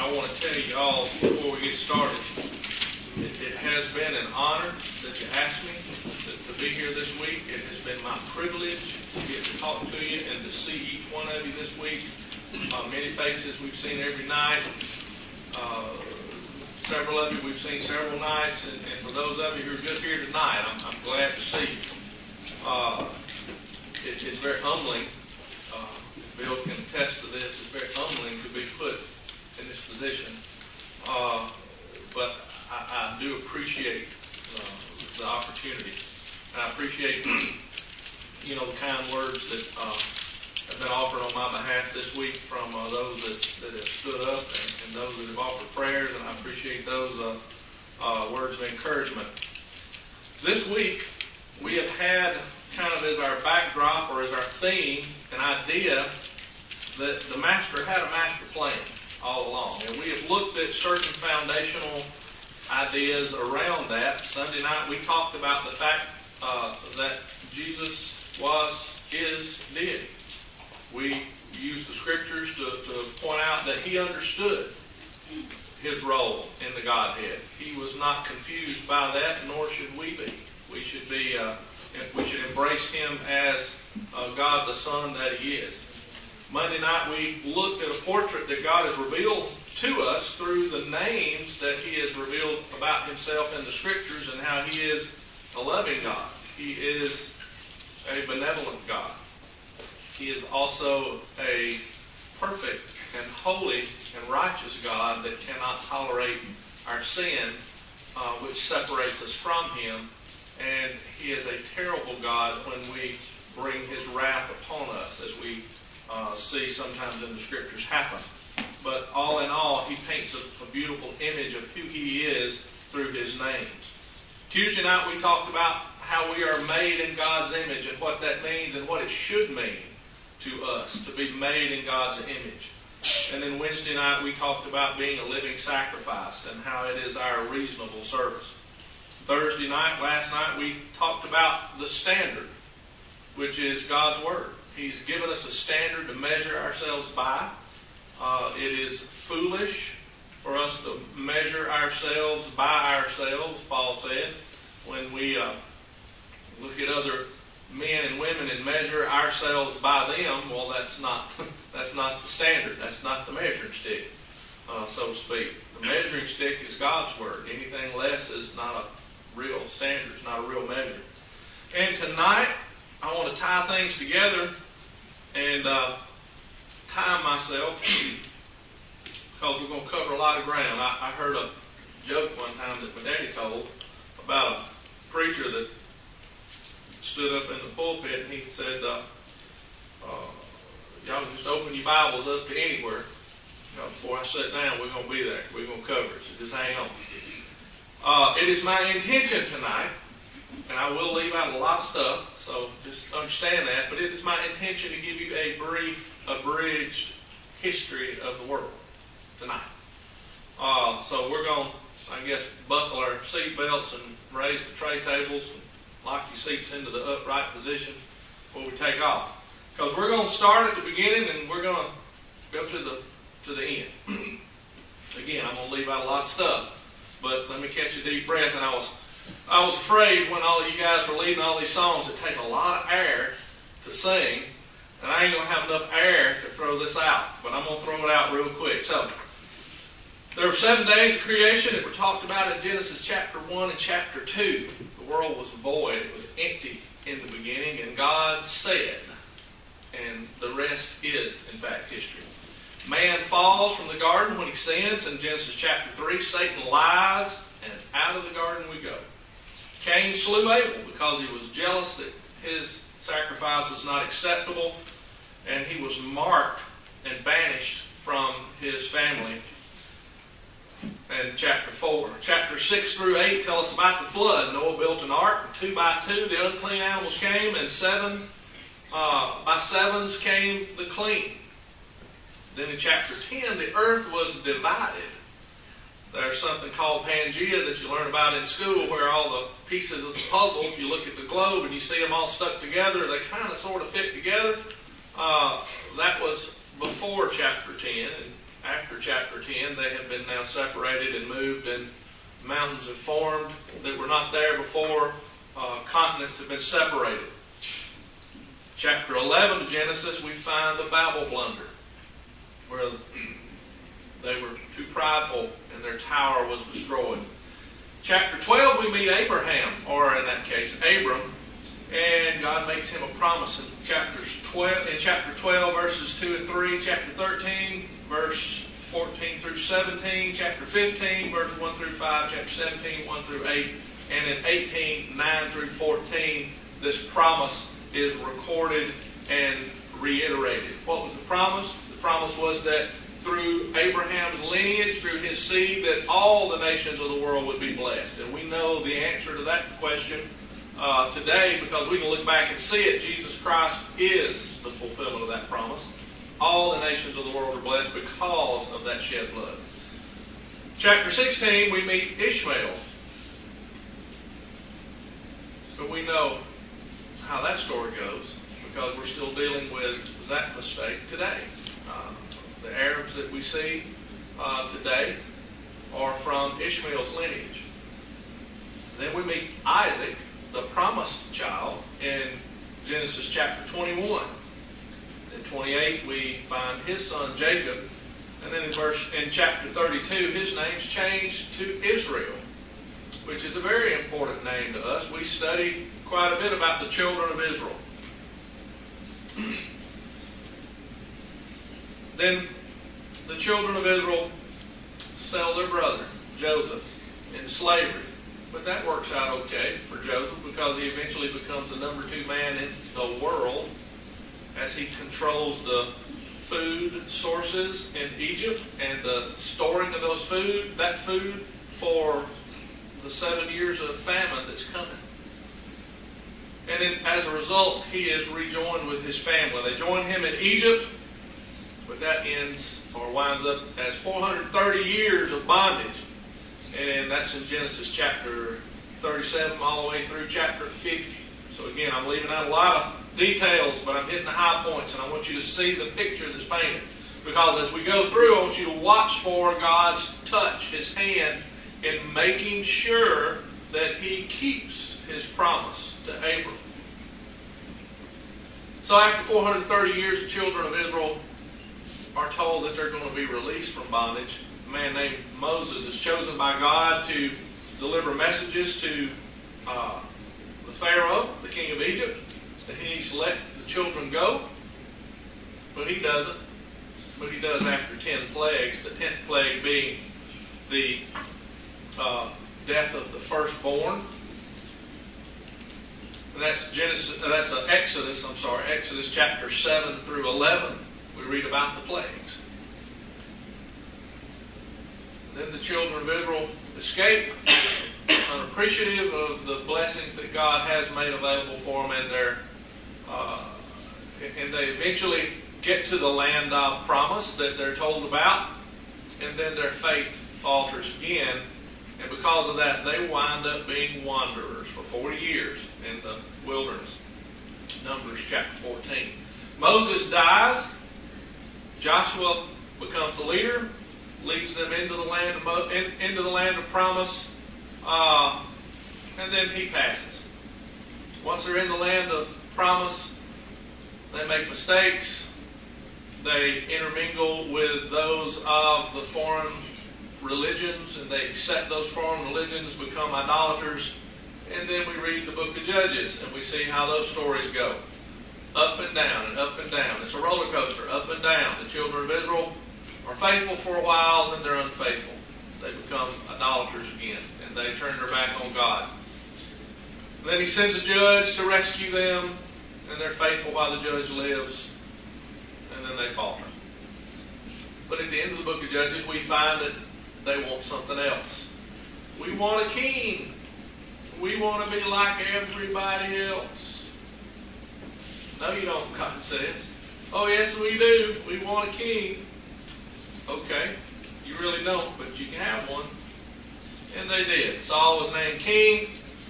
I want to tell you all before we get started, it has been an honor that you asked me to be here this week. It has been my privilege to get to talk to you and to see each one of you this week. Many faces we've seen every night. Several of you we've seen several nights. And for those of you who are just here tonight, I'm glad to see you. It's very humbling. Bill can attest to this. It's very humbling to be put in this position. But I do appreciate the opportunity. And I appreciate, the kind words that have been offered on my behalf this week from those that have stood up and those that have offered prayers. And I appreciate those words of encouragement. This week, we have had kind of as our backdrop or as our theme, an idea that the Master had a master plan all along. And we have looked at certain foundational ideas around that. Sunday night we talked about the fact that Jesus was his deity. We used the scriptures to point out that he understood his role in the Godhead. He was not confused by that, nor should we be. We should embrace him as God the Son that he is. Monday night we looked at a portrait that God has revealed to us through the names that he has revealed about himself in the scriptures and how he is a loving God. He is a benevolent God. He is also a perfect and holy and righteous God that cannot tolerate our sin, which separates us from him. And he is a terrible God when we bring his wrath upon us, as we see sometimes in the scriptures happen. But all in all, he paints a beautiful image of who he is through his names. Tuesday night we talked about how we are made in God's image and what that means and what it should mean to us to be made in God's image. And then Wednesday night we talked about being a living sacrifice and how it is our reasonable service. Thursday night, last night, we talked about the standard, which is God's Word. He's given us a standard to measure ourselves by. It is foolish for us to measure ourselves by ourselves, Paul said. When we look at other men and women and measure ourselves by them, well, that's not the standard. That's not the measuring stick, so to speak. The measuring stick is God's Word. Anything less is not a real standard. It's not a real measure. And tonight, I want to tie things together and time myself because we're going to cover a lot of ground. I heard a joke one time that my daddy told about a preacher that stood up in the pulpit and he said, y'all just open your Bibles up to anywhere. Before I sit down, we're going to be there. We're going to cover it, so just hang on. It is my intention tonight, and I will leave out a lot of stuff, so just understand that, but it is my intention to give you a brief, abridged history of the world tonight. So we're going to, buckle our seat belts and raise the tray tables and lock your seats into the upright position before we take off. Because we're going to start at the beginning and we're going to go to the end. Again, I'm going to leave out a lot of stuff. But let me catch a deep breath. And I was afraid when all of you guys were leading all these songs, it takes a lot of air to sing. And I ain't going to have enough air to throw this out. But I'm going to throw it out real quick. So, there were 7 days of creation that were talked about in Genesis chapter 1 and chapter 2. The world was void. It was empty in the beginning. And God said, and the rest is, in fact, history. Man falls from the garden when he sins. In Genesis chapter 3, Satan lies, and out of the garden we go. Cain slew Abel because he was jealous that his sacrifice was not acceptable, and he was marked and banished from his family. And chapter 4. Chapter 6 through 8 tell us about the flood. Noah built an ark, and 2 by 2 the unclean animals came, and 7 by 7s came the clean. Then in chapter 10, the earth was divided. There's something called Pangea that you learn about in school where all the pieces of the puzzle, if you look at the globe and you see them all stuck together, they kind of sort of fit together. That was before chapter 10. after chapter 10. They have been now separated and moved, and mountains have formed that were not there before. Continents have been separated. Chapter 11 of Genesis, we find the Babel blunder, where they were too prideful and their tower was destroyed. Chapter 12, we meet Abraham, or in that case, Abram, and God makes him a promise in chapter 12, verses 2 and 3, chapter 13, verse 14 through 17, chapter 15, verse 1 through 5, chapter 17, 1 through 8, and in 18, 9 through 14, this promise is recorded and reiterated. What was the promise? The promise was that through Abraham's lineage, through his seed, that all the nations of the world would be blessed. And we know the answer to that question today, because we can look back and see it. Jesus Christ is the fulfillment of that promise. All the nations of the world are blessed because of that shed blood. Chapter 16, we meet Ishmael. But we know how that story goes, because we're still dealing with that mistake today. The Arabs that we see today are from Ishmael's lineage. Then we meet Isaac, the promised child, in Genesis chapter 21. In 28, we find his son Jacob. And then in chapter 32, his name's changed to Israel, which is a very important name to us. We study quite a bit about the children of Israel. Then the children of Israel sell their brother, Joseph, in slavery. But that works out okay for Joseph, because he eventually becomes the number 2 man in the world as he controls the food sources in Egypt and the storing of that food for the 7 years of famine that's coming. And then, as a result, he is rejoined with his family. They join him in Egypt, but that winds up as 430 years of bondage. And that's in Genesis chapter 37 all the way through chapter 50. So again, I'm leaving out a lot of details, but I'm hitting the high points, and I want you to see the picture that's painted. Because as we go through, I want you to watch for God's touch, His hand, in making sure that He keeps His promise to Abram. So after 430 years, the children of Israel are told that they're going to be released from bondage. A man named Moses is chosen by God to deliver messages to the Pharaoh, the king of Egypt, that he needs to let the children go. But he doesn't. But he does after 10 plagues, the 10th plague being the death of the firstborn. And that's Exodus chapter 7 through 11. We read about the plagues. Then the children of Israel escape, unappreciative of the blessings that God has made available for them, and they eventually get to the land of promise that they're told about, and then their faith falters again, and because of that, they wind up being wanderers for 40 years in the wilderness. Numbers chapter 14. Moses dies. Joshua becomes the leader, leads them into the land of promise, and then he passes. Once they're in the land of promise, they make mistakes. They intermingle with those of the foreign religions, and they accept those foreign religions, become idolaters. And then we read the book of Judges, and we see how those stories go. Up and down and up and down. It's a roller coaster, up and down. The children of Israel are faithful for a while, then they're unfaithful. They become idolaters again, and they turn their back on God. And then He sends a judge to rescue them, and they're faithful while the judge lives, and then they falter. But at the end of the book of Judges, we find that they want something else. We want a king. We want to be like everybody else. No, you don't, God says. Oh, yes, we do. We want a king. Okay, you really don't, but you can have one. And they did. Saul was named king.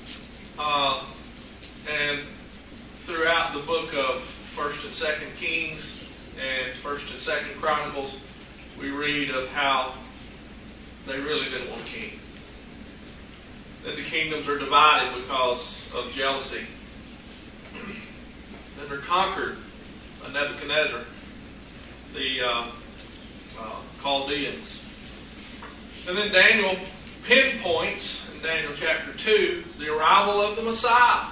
And throughout the book of 1st and 2nd Kings and 1st and 2nd Chronicles, we read of how they really didn't want a king. That the kingdoms are divided because of jealousy. Then they're conquered by Nebuchadnezzar, the Chaldeans. And then Daniel pinpoints in Daniel chapter 2 the arrival of the Messiah.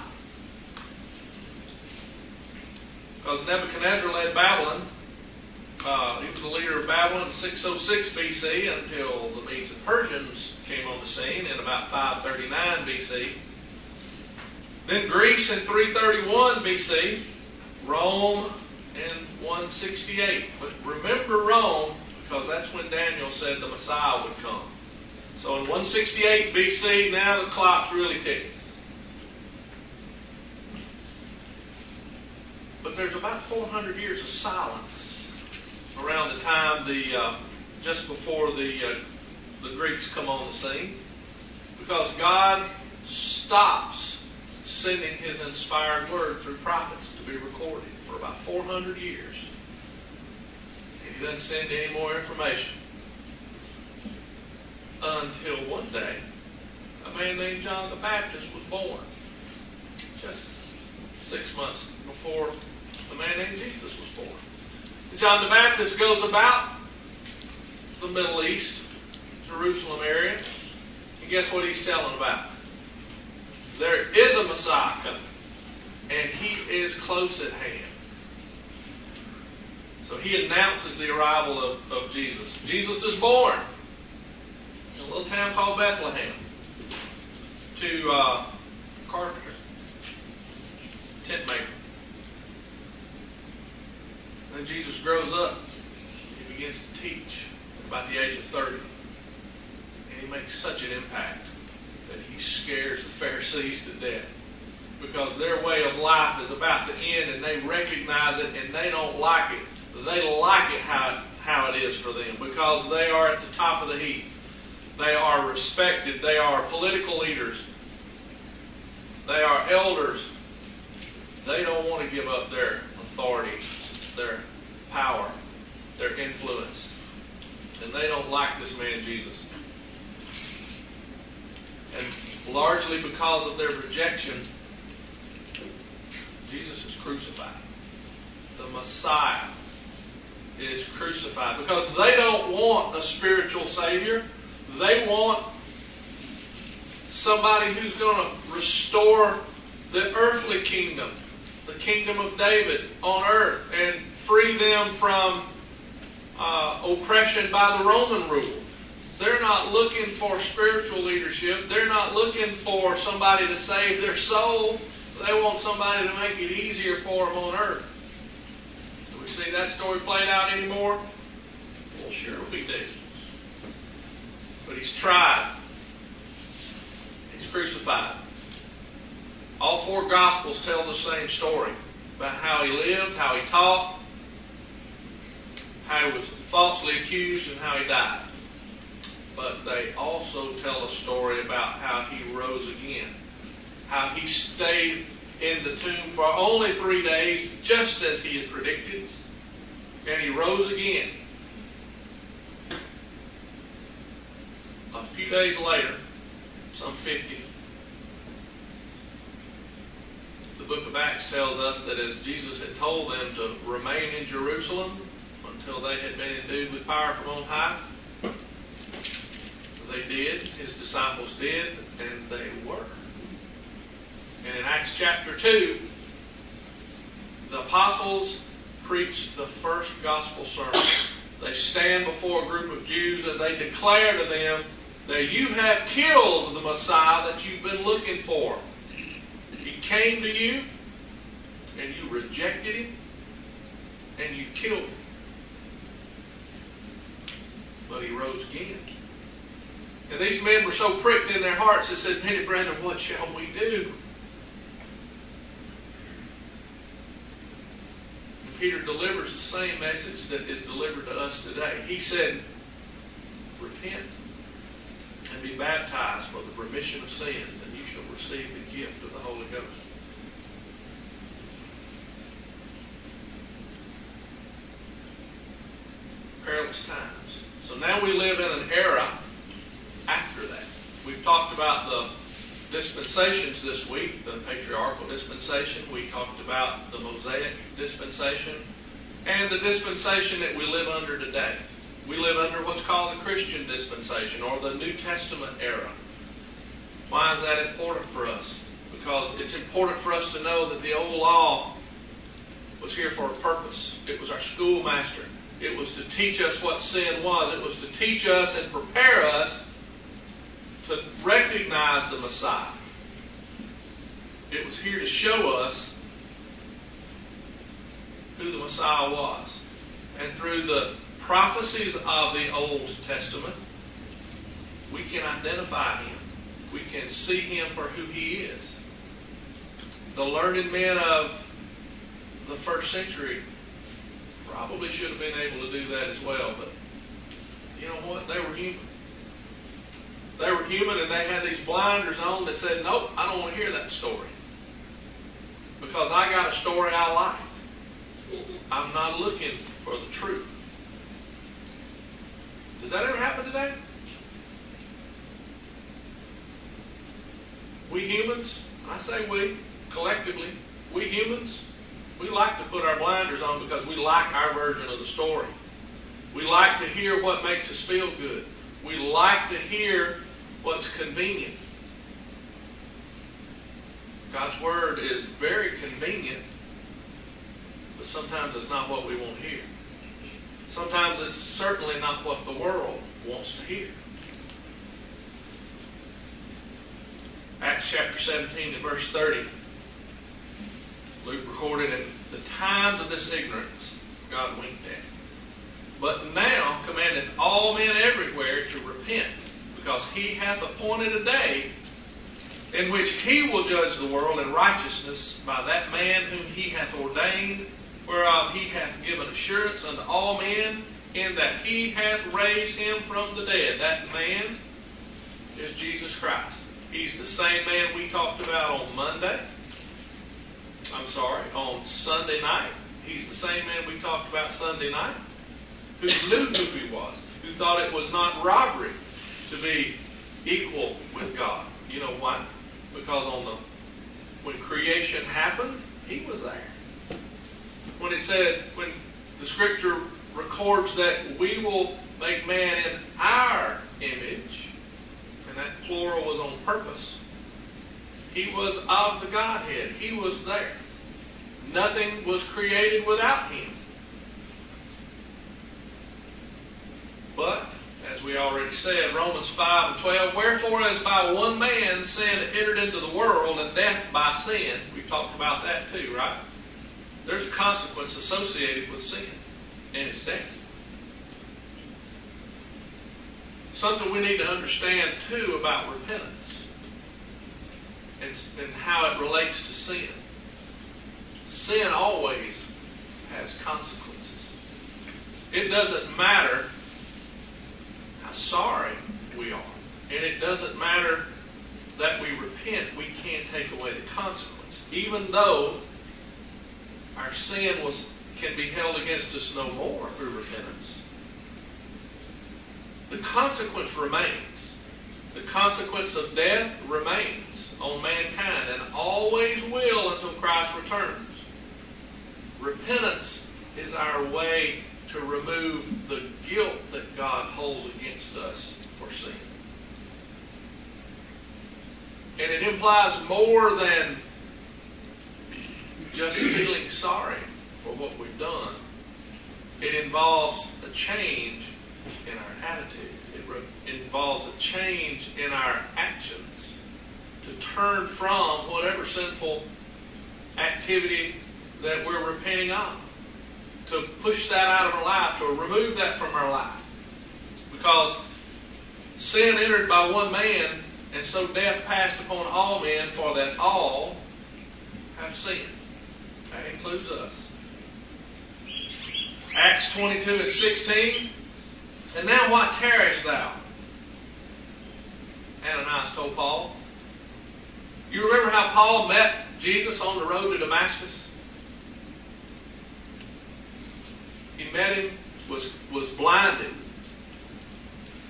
Because Nebuchadnezzar led Babylon. He was the leader of Babylon in 606 BC until the Medes and Persians came on the scene in about 539 BC. Then Greece in 331 BC. Rome in 168. But remember Rome, because that's when Daniel said the Messiah would come. So in 168 BC, now the clock's really ticking. But there's about 400 years of silence around the time just before the Greeks come on the scene, because God stops sending His inspired word through prophets to be recorded for about 400 years. He doesn't send any more information until one day a man named John the Baptist was born, just 6 months before the man named Jesus was born. John the Baptist goes about the Middle East, Jerusalem area, and guess what he's telling about? There is a Messiah coming, and He is close at hand. So he announces the arrival of Jesus. Jesus is born in a little town called Bethlehem to a carpenter, tent maker. Then Jesus grows up. He begins to teach at about the age of 30. And He makes such an impact that He scares the Pharisees to death. Because their way of life is about to end and they recognize it and they don't like it. They like it how it is for them because they are at the top of the heap. They are respected. They are political leaders. They are elders. They don't want to give up their authority, their power, their influence. And they don't like this man Jesus. And largely because of their rejection, Jesus is crucified. The Messiah is crucified because they don't want a spiritual Savior. They want somebody who's going to restore the earthly kingdom, the kingdom of David on earth, and free them from oppression by the Roman rule. They're not looking for spiritual leadership. They're not looking for somebody to save their soul. They want somebody to make it easier for them on earth. Do we see that story played out anymore? Well, sure we do. But He's tried. He's crucified. All four Gospels tell the same story about how He lived, how He taught, how He was falsely accused, and how He died. But they also tell a story about how He rose again. How He stayed in the tomb for only 3 days, just as He had predicted. And He rose again. A few days later, some 50, the book of Acts tells us that as Jesus had told them to remain in Jerusalem until they had been endued with power from on high, they did, His disciples did, and they were. And in Acts chapter 2, the apostles preach the first gospel sermon. They stand before a group of Jews and they declare to them that you have killed the Messiah that you've been looking for. He came to you and you rejected Him and you killed Him. But He rose again. And these men were so pricked in their hearts, they said, "Many brethren, what shall we do?" And Peter delivers the same message that is delivered to us today. He said, "Repent and be baptized for the remission of sins, and you shall receive the gift of the Holy Ghost." Perilous times. Now we live in an era after that. We've talked about the dispensations this week, the patriarchal dispensation. We talked about the Mosaic dispensation and the dispensation that we live under today. We live under what's called the Christian dispensation or the New Testament era. Why is that important for us? Because it's important for us to know that the old law was here for a purpose. It was our schoolmaster. It was to teach us what sin was. It was to teach us and prepare us to recognize the Messiah. It was here to show us who the Messiah was. And through the prophecies of the Old Testament, we can identify him. We can see him for who he is. The learned men of the first century probably should have been able to do that as well, but you know what? They were human. They were human, and they had these blinders on that said, nope, I don't want to hear that story. Because I got a story I like. I'm not looking for the truth. Does that ever happen today? We humans, I say we, collectively, we humans, we like to put our blinders on because we like our version of the story. We like to hear what makes us feel good. We like to hear what's convenient. God's Word is very convenient, but sometimes it's not what we want to hear. Sometimes it's certainly not what the world wants to hear. Acts chapter 17 and verse 30. Luke recorded, in the times of this ignorance, God winked at. But now commandeth all men everywhere to repent, because he hath appointed a day in which he will judge the world in righteousness by that man whom he hath ordained, whereof he hath given assurance unto all men, in that he hath raised him from the dead. That man is Jesus Christ. He's the same man we talked about on Sunday night. He's the same man we talked about Sunday night, who knew who he was, who thought it was not robbery to be equal with God. You know why? Because when creation happened, he was there. When the Scripture records that we will make man in our image, and that plural was on purpose. He was of the Godhead. He was there. Nothing was created without him. But, as we already said, Romans 5 and 12, wherefore as by one man sin entered into the world, and death by sin. We've talked about that too, right? There's a consequence associated with sin, and it's death. Something we need to understand too about repentance and how it relates to sin. Sin always has consequences. It doesn't matter how sorry we are, and it doesn't matter that we repent, we can't take away the consequence. Even though our sin can be held against us no more through repentance, the consequence remains. The consequence of death remains on mankind and always will until Christ returns. Repentance is our way to remove the guilt that God holds against us for sin. And it implies more than just feeling sorry for what we've done. It involves a change in our attitude. It involves a change in our actions to turn from whatever sinful activity that we're repenting of, to push that out of our life, to remove that from our life. Because sin entered by one man, and so death passed upon all men, for that all have sinned. That includes us. Acts 22 and 16. And now why tarriest thou? Ananias told Paul. You remember how Paul met Jesus on the road to Damascus? He met him, was blinded.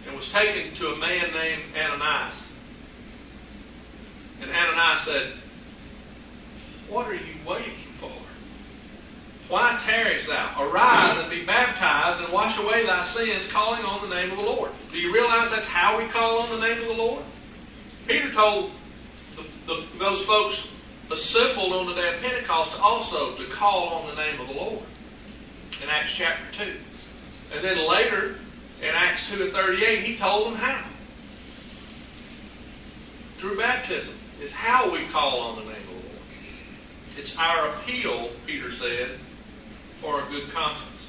and was taken to a man named Ananias. And Ananias said, "What are you waiting for? Why tarriest thou? Arise and be baptized and wash away thy sins, calling on the name of the Lord." Do you realize that's how we call on the name of the Lord? Peter told those folks assembled on the day of Pentecost also to call on the name of the Lord in Acts chapter 2. And then later in Acts 2:38, he told them how. Through baptism is how we call on the name of the Lord. It's our appeal, Peter said, for a good conscience.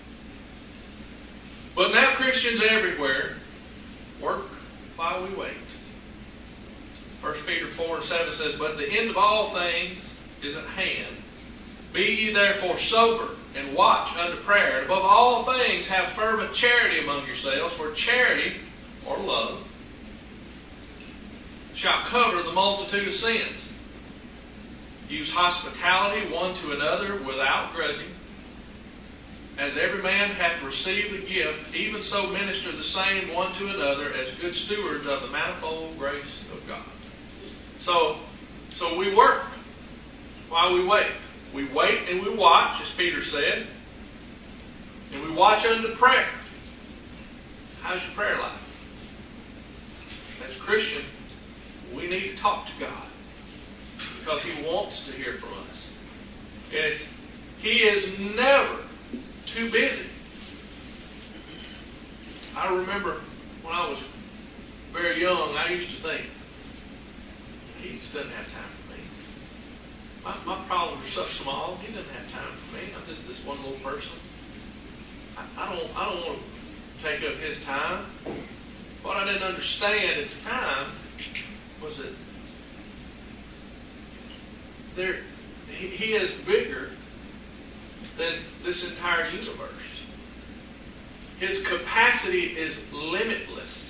But now Christians everywhere work while we wait. 1 Peter 4:7 says, "But the end of all things is at hand. Be ye therefore sober, and watch unto prayer. And above all things have fervent charity among yourselves, for charity, or love, shall cover the multitude of sins. Use hospitality one to another without grudging. As every man hath received a gift, even so minister the same one to another as good stewards of the manifold grace of God." So we work while we wait. We wait and we watch, as Peter said. And we watch unto prayer. How's your prayer life? As a Christian, we need to talk to God, because He wants to hear from us. And He is never too busy. I remember when I was very young, I used to think, He just doesn't have time for me. My problems are so small, He doesn't have time for me. I'm just this one little person. I don't want to take up His time. What I didn't understand at the time was that He is bigger than this entire universe. His capacity is limitless.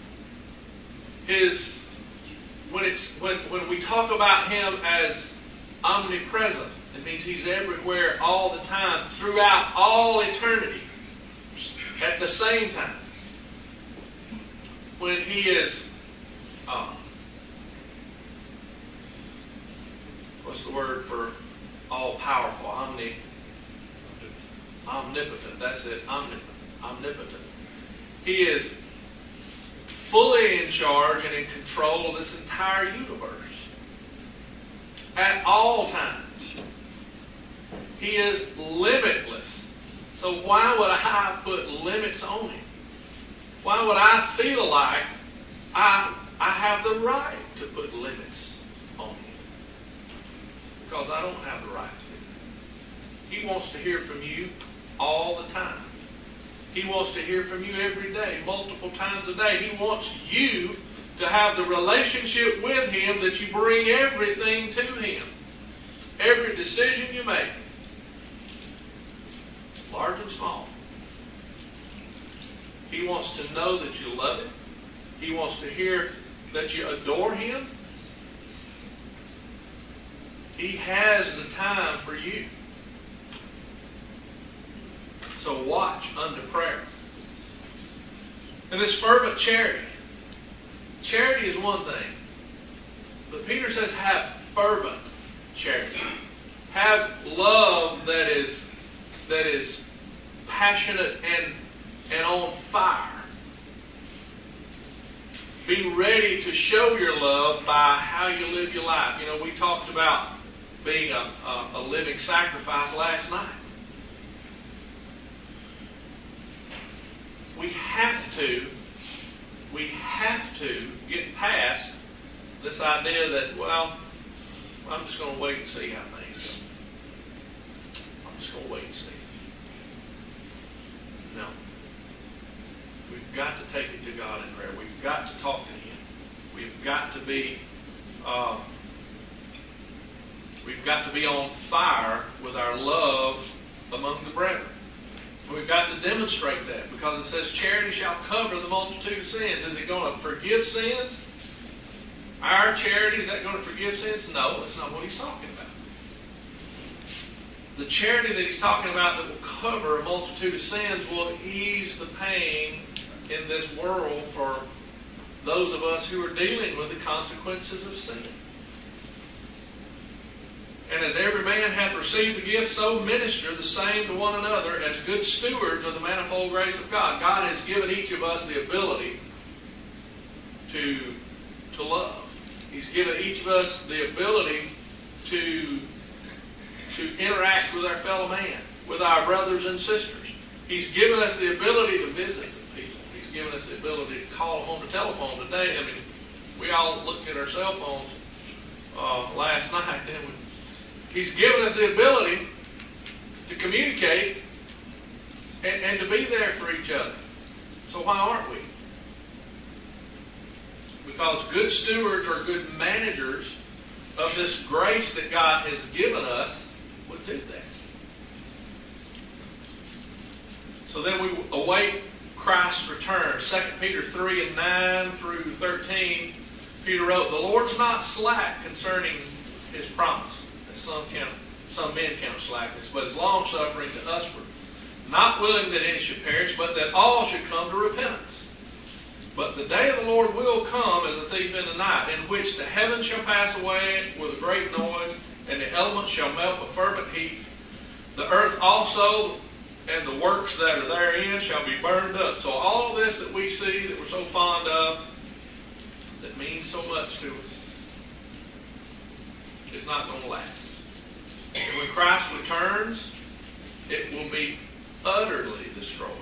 When we talk about Him as omnipresent, it means He's everywhere all the time, throughout all eternity, at the same time. When He is, what's the word for all powerful? Omnipotent. That's it. Omnipotent. He is fully in charge and in control of this entire universe at all times. He is limitless. So why would I put limits on Him? Why would I feel like I have the right to put limits on Him? Because I don't have the right to. He wants to hear from you all the time. He wants to hear from you every day, multiple times a day. He wants you to have the relationship with Him that you bring everything to Him. Every decision you make, large and small. He wants to know that you love Him. He wants to hear that you adore Him. He has the time for you. So watch unto prayer. And this fervent charity. Charity is one thing. But Peter says have fervent charity. Have love that is passionate and on fire. Be ready to show your love by how you live your life. You know, we talked about being a living sacrifice last night. We have to get past this idea that, well, I'm just going to wait and see how things go. I'm just going to wait and see. No. We've got to take it to God in prayer. We've got to talk to Him. We've got to be on fire with our love among the brethren. We've got to demonstrate that, because it says charity shall cover the multitude of sins. Is it going to forgive sins? Our charity, is that going to forgive sins? No, that's not what he's talking about. The charity that he's talking about that will cover a multitude of sins will ease the pain in this world for those of us who are dealing with the consequences of sin. And as every man hath received the gift, so minister the same to one another as good stewards of the manifold grace of God. God has given each of us the ability to love. He's given each of us the ability to interact with our fellow man, with our brothers and sisters. He's given us the ability to visit with people. He's given us the ability to call them on the telephone today. I mean, we all looked at our cell phones last night, didn't we? He's given us the ability to communicate and to be there for each other. So why aren't we? Because good stewards or good managers of this grace that God has given us would do that. So then we await Christ's return. 2 Peter 3 and 9 through 13, Peter wrote, "The Lord's not slack concerning His promise, as some men count slackness, but is long-suffering to usward, not willing that any should perish, but that all should come to repentance. But the day of the Lord will come as a thief in the night, in which the heavens shall pass away with a great noise, and the elements shall melt with fervent heat. The earth also and the works that are therein shall be burned up." So all this that we see that we're so fond of, that means so much to us, is not going to last. And when Christ returns, it will be utterly destroyed.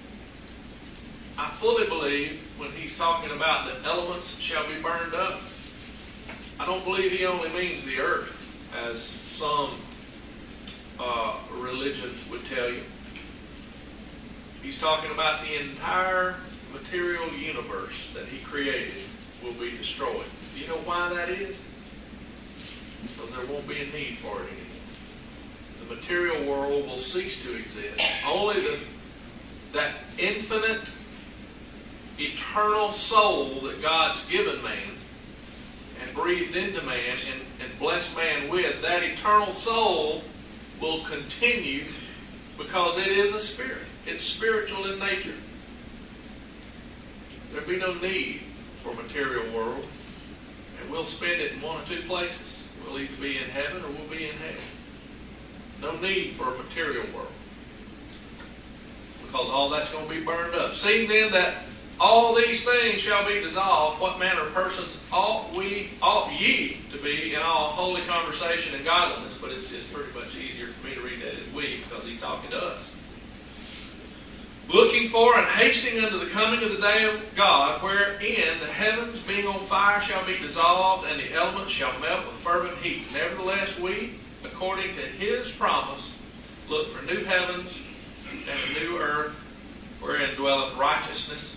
I fully believe when he's talking about the elements shall be burned up, I don't believe he only means the earth, as some religions would tell you. He's talking about the entire material universe that he created will be destroyed. Do you know why that is? Because there won't be a need for it anymore. The material world will cease to exist. Only that infinite, eternal soul that God's given man and breathed into man and blessed man with, that eternal soul will continue because it is a spirit. It's spiritual in nature. There'll be no need for material world, and we'll spend it in one or two places. We'll either be in heaven or we'll be in hell. No need for a material world, because all that's going to be burned up. Seeing then that all these things shall be dissolved, what manner of persons ought ye to be in all holy conversation and godliness? But it's just pretty much easier for me to read that as we, because he's talking to us. Looking for and hasting unto the coming of the day of God, wherein the heavens being on fire shall be dissolved, and the elements shall melt with fervent heat. Nevertheless, we, according to his promise, look for new heavens and a new earth, wherein dwelleth righteousness.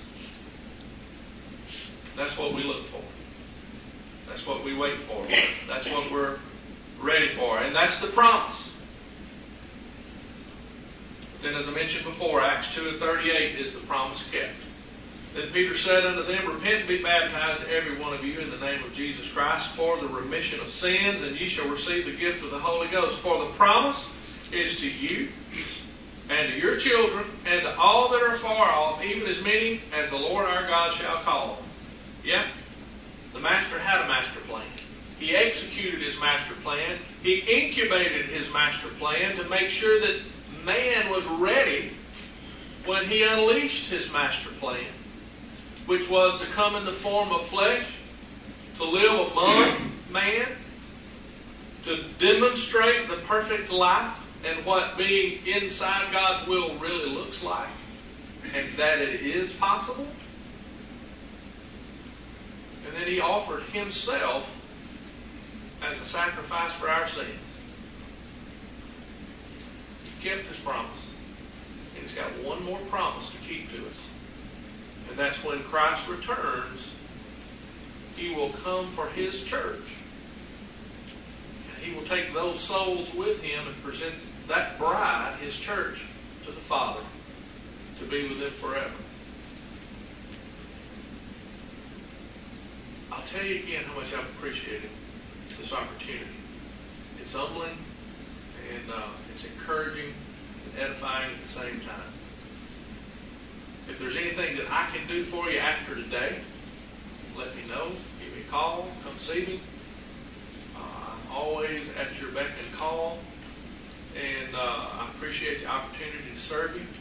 That's what we look for. That's what we wait for. That's what we're ready for. And that's the promise. Then, as I mentioned before, Acts 2 and 38 is the promise kept. Then Peter said unto them, "Repent and be baptized, every one of you, in the name of Jesus Christ, for the remission of sins, and ye shall receive the gift of the Holy Ghost. For the promise is to you, and to your children, and to all that are far off, even as many as the Lord our God shall call." Yeah? The Master had a master plan. He executed his master plan. He incubated his master plan to make sure that man was ready when he unleashed his master plan, which was to come in the form of flesh, to live among man, to demonstrate the perfect life and what being inside God's will really looks like, and that it is possible. And then he offered himself as a sacrifice for our sins. He kept his promise. And he's got one more promise to keep to us. And that's when Christ returns, he will come for his church. And he will take those souls with him and present that bride, his church, to the Father to be with him forever. I'll tell you again how much I've appreciated this opportunity. It's humbling and it's encouraging and edifying at the same time. If there's anything that I can do for you after today, let me know. Give me a call. Come see me. I'm always at your beck and call. And I appreciate the opportunity to serve you.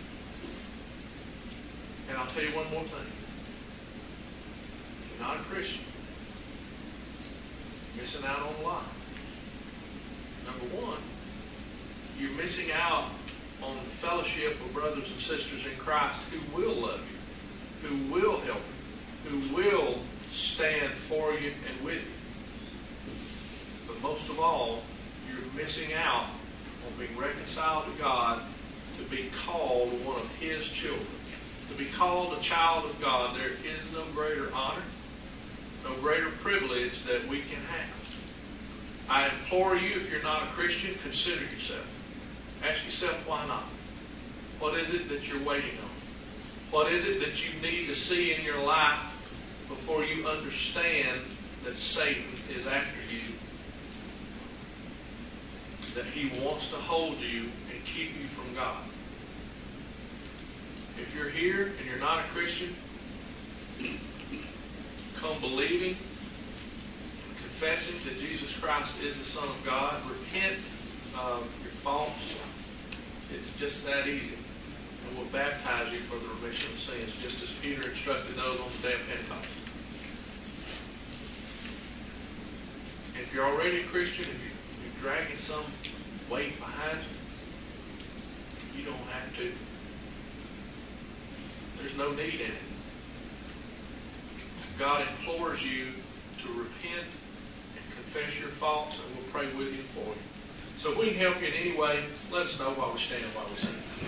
And I'll tell you one more thing. If you're not a Christian, you're missing out on life. Number one, you're missing out on the fellowship of brothers and sisters in Christ who will love you, who will help you, who will stand for you and with you. But most of all, you're missing out on being reconciled to God, to be called one of His children. To be called a child of God, there is no greater honor, no greater privilege that we can have. I implore you, if you're not a Christian, consider yourself. Ask yourself, why not? What is it that you're waiting on? What is it that you need to see in your life before you understand that Satan is after you? That he wants to hold you and keep you from God. If you're here and you're not a Christian, come believing, confessing that Jesus Christ is the Son of God. Repent of your faults. It's just that easy. And we'll baptize you for the remission of sins, just as Peter instructed those on the day of Pentecost. And if you're already a Christian and you're dragging some weight behind you, you don't have to. There's no need in it. God implores you to repent and confess your faults, and we'll pray with you and for you. So if we can help you in any way, let us know while we stand, while we sing.